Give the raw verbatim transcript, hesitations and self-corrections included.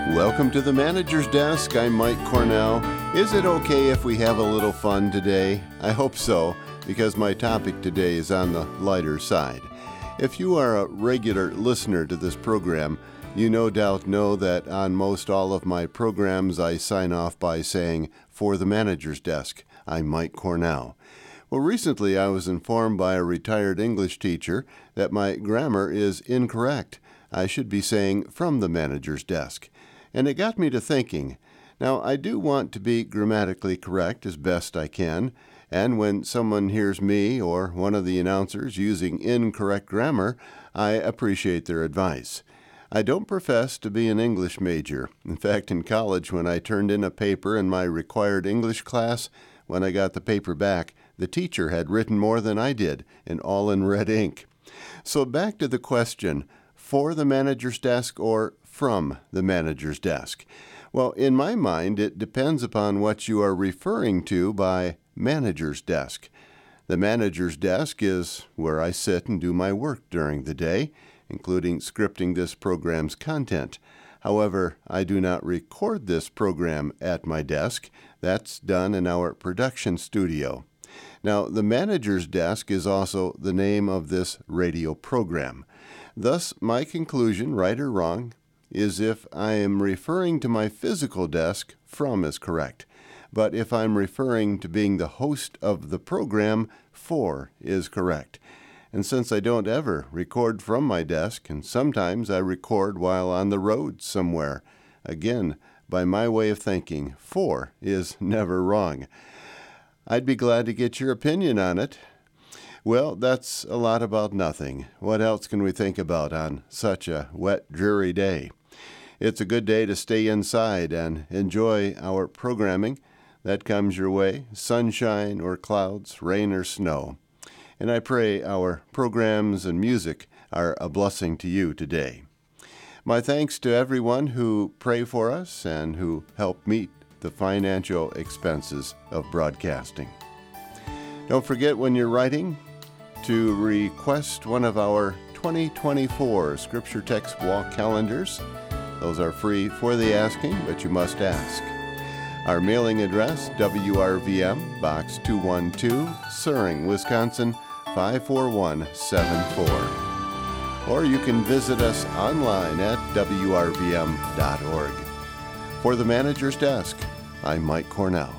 Welcome to the Manager's Desk. I'm Mike Cornell. Is it okay if we have a little fun today? I hope so, because my topic today is on the lighter side. If you are a regular listener to this program, you no doubt know that on most all of my programs I sign off by saying, "For the Manager's Desk, I'm Mike Cornell." Well, recently I was informed by a retired English teacher that my grammar is incorrect. I should be saying, "From the Manager's Desk." And it got me to thinking. Now, I do want to be grammatically correct as best I can, and when someone hears me or one of the announcers using incorrect grammar, I appreciate their advice. I don't profess to be an English major. In fact, in college, when I turned in a paper in my required English class, when I got the paper back, the teacher had written more than I did, and all in red ink. So back to the question, for the manager's desk or from the manager's desk? Well, in my mind, it depends upon what you are referring to by manager's desk. The manager's desk is where I sit and do my work during the day, including scripting this program's content. However, I do not record this program at my desk. That's done in our production studio. Now, the manager's desk is also the name of this radio program. Thus, my conclusion, right or wrong, is if I am referring to my physical desk, from is correct. But if I'm referring to being the host of the program, for is correct. And since I don't ever record from my desk, and sometimes I record while on the road somewhere, again, by my way of thinking, for is never wrong. I'd be glad to get your opinion on it. Well, that's a lot about nothing. What else can we think about on such a wet, dreary day? It's a good day to stay inside and enjoy our programming that comes your way, sunshine or clouds, rain or snow. And I pray our programs and music are a blessing to you today. My thanks to everyone who pray for us and who help meet the financial expenses of broadcasting. Don't forget when you're writing to request one of our twenty twenty-four Scripture Text Wall Calendars. Those are free for the asking, but you must ask. Our mailing address, W R V M, Box two one two, Suring, Wisconsin, five four one seven four. Or you can visit us online at W R V M dot org. For the Manager's Desk, I'm Mike Cornell.